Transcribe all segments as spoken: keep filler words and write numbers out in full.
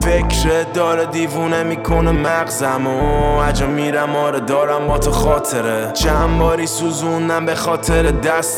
فکر داره دیوونه میکنه مغزمو عجا میرم آره دارم با تو خاطره چند باری سوزوندم به خاطر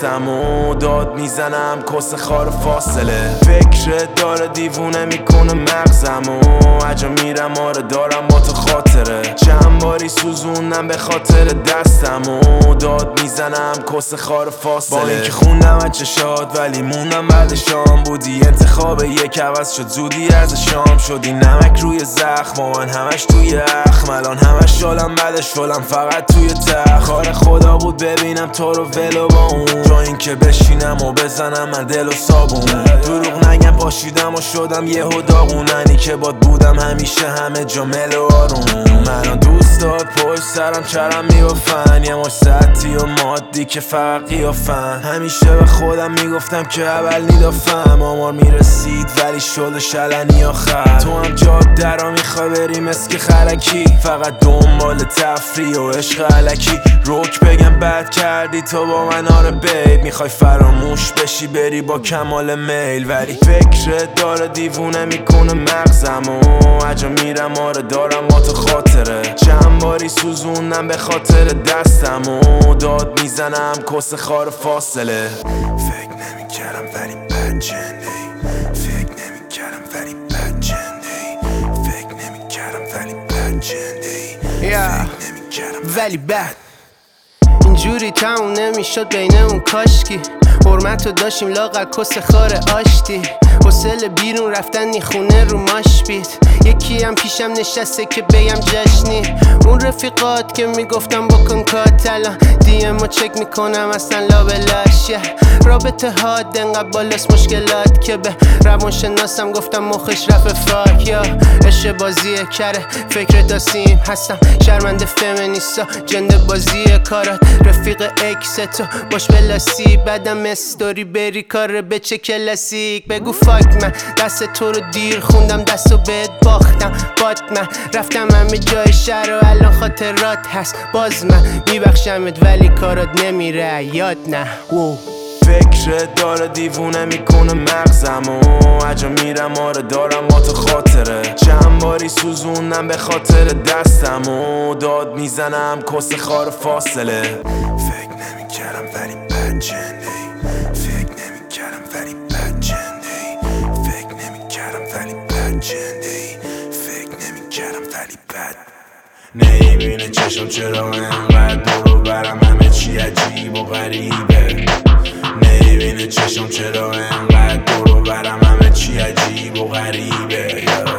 دستمو داد میزنم کس خار فاصله فکر داره دیوونه میکنه مغزمو عجا میرم آره دارم با تو خاطره چند باری سوزوندم به خاطر دستمو داد میزنم کس خار فاصله با اینکه خوندم از چشات ولی موندم بعد شام بودی انتخاب یک عوض شد زودی از شام شدی نمک روی زخم من همش توی اخم الان همش شلم بعدش شلم فقط توی تخت کار خدا بود ببینم تو رو ولو با اون جا اینکه بشینم و بزنم من دل و صابون دروغ نگم پاشیدم و شدم یهو داغوننی که باد بودم همیشه همه جا مل و آروم منو دوست داد پشت سرم چرم میبافن یه مش سطحی و مادی که فقط قیافن همیشه به خودم میگفتم که اول نیدافم آمار میرسید ولی شد شلنی آخر تو هم جاده را میخوای بری مسک خلکی فقط دنبال تفریح و عشق علکی روک بگم بد کردی تو با من آره بیب میخوای فراموش بشی بری با کمال میل ولی فکر داره دیوونه میکنه مغزمو عجا میرم آره دارم با تو خاطره چند باری سوزوندم به خاطر دستمو داد میزنم کس خار فاصله فکر نمیکردم ولی بد جنی فکر نمیکردم ولی بد جنی فکر نمیکردم ولی بد جنی فکر نمیکردم ولی بد اینجوری تموم نمیشد بین اون کاشکی حرمتو داشتیم لاغر کس خار آشتی حوصله بیرون رفتن نی خونه رو ماش بیت یکی هم پیشم نشسته که بگم جشنی اون رفیقات که میگفتم بکن کات الان دی ام رو چک میکنم اصلا لابلاشه رابطه ها دنقدر بالاست مشکلات که به روان شناسم گفتم مخش رفت فاک یا عشق بازیه کره فکر داسیم هستم شرمنده فمینیستا جنده بازیه کارات رفیق اکس تو باش بلاسی بعدم استوری بری کار به چه کلاسیک بگو فاک من دست تو رو دیر خوندم دستو بهت باختم بات من رفتم همه جای شهر و الان خاطرات هست باز من میبخشمت ولی کارات نمیره یاد نه وو. فکر داره دیوونه میکنه مغزمو عجا میرم آره دارم با تو خاطره چند باری سوزوندم به خاطر دستمو داد میزنم کس خار فاصله فکر نمیکردم ولی بد جنی فکر نمیکردم ولی بد جنی فکر نمیکردم ولی بد جنی فکر نمیکردم ولی بد نمیبینه چشم چرا انقدر دورو برم همه چی عجیب و غریبه نمیبینه چشم چرا انقدر دورو برم همه چی عجیب و غریبه